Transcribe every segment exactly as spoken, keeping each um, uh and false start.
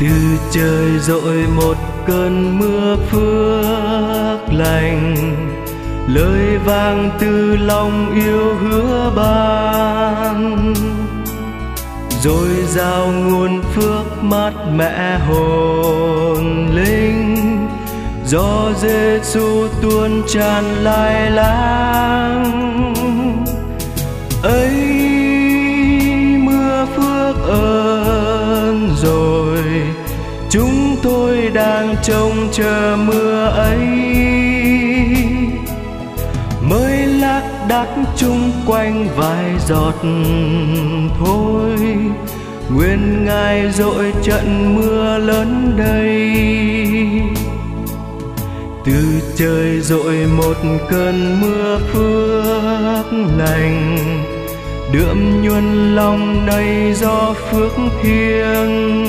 Từ trời dội một cơn mưa phước lành, lời vang từ lòng yêu hứa ban, rồi giao nguồn phước mát mẻ hồn linh, do Giêsu tuôn tràn lai láng. Ấy mưa phước ơn rồi, chúng tôi đang trông chờ mưa ấy. Mới lác đác chung quanh vài giọt thôi, nguyện Ngài dội trận mưa lớn đây. Từ trời dội một cơn mưa phước lành, đượm nhuần lòng đầy gió phước thiêng,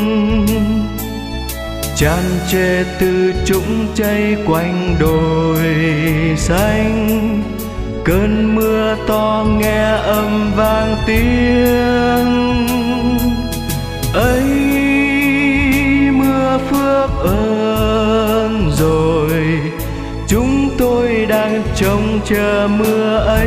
tràn trề từ trũng chảy quanh đồi xanh. Cơn mưa to nghe âm vang tiếng, ấy mưa phước ơn rồi, chúng tôi đang trông chờ mưa ấy.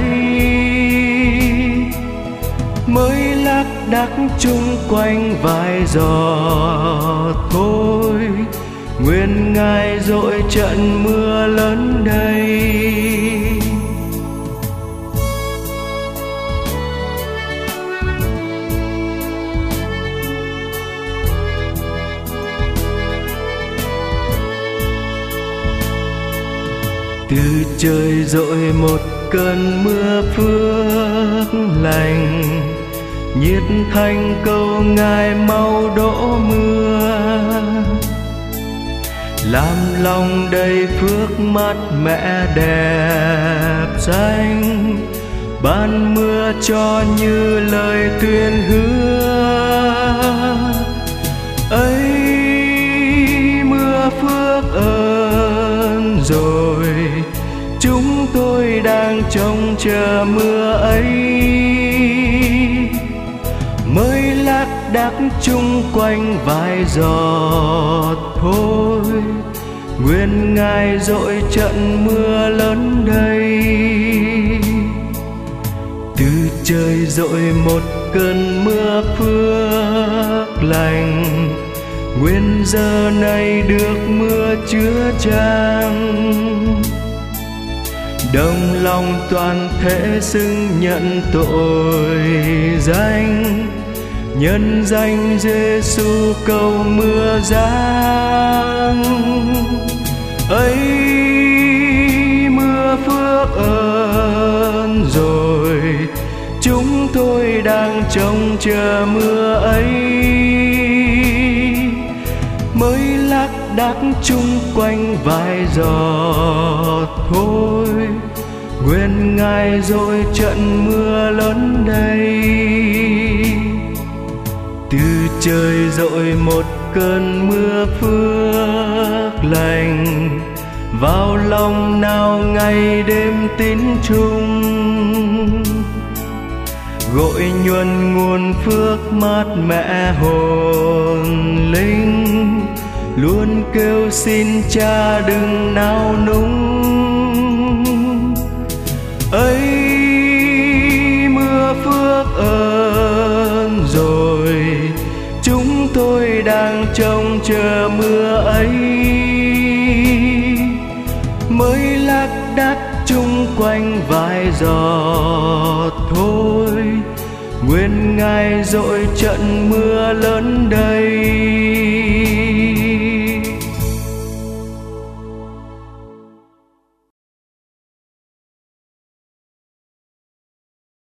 Mới lác đác chung quanh vài giọt thôi, nguyện Ngài dội trận mưa lớn đây. Từ trời dội một cơn mưa phước lành, nhiệt thành cầu Ngài mau đổ mưa, làm lòng đầy phước mát mẻ đẹp xanh, ban mưa cho như lời tuyên hứa. Ấy mưa phước ơn rồi, chúng tôi đang trông chờ mưa ấy. Mới lác đác chung quanh vài giọt thôi, nguyện Ngài dội trận mưa lớn đây. Từ trời dội một cơn mưa phước lành, nguyện giờ này được mưa chứa chan. Đồng lòng toàn thể xưng nhận tội danh, nhân danh Giêsu cầu mưa giáng. Ấy mưa phước ơn rồi, chúng tôi đang trông chờ mưa ấy. Mới lác đác chung quanh vài giọt thôi, nguyện Ngài dội trận mưa lớn đây. Từ trời dội một cơn mưa phước lành, vào lòng nào ngày đêm tín chung, gội nhuần nguồn phước mát mẻ hồn linh, luôn kêu xin Cha đừng nao núng. Ấy mưa phước ơn rồi, chúng tôi đang trông chờ mưa ấy. Mới lác đác chung quanh vài giọt thôi, nguyện Ngài dội trận mưa lớn đây.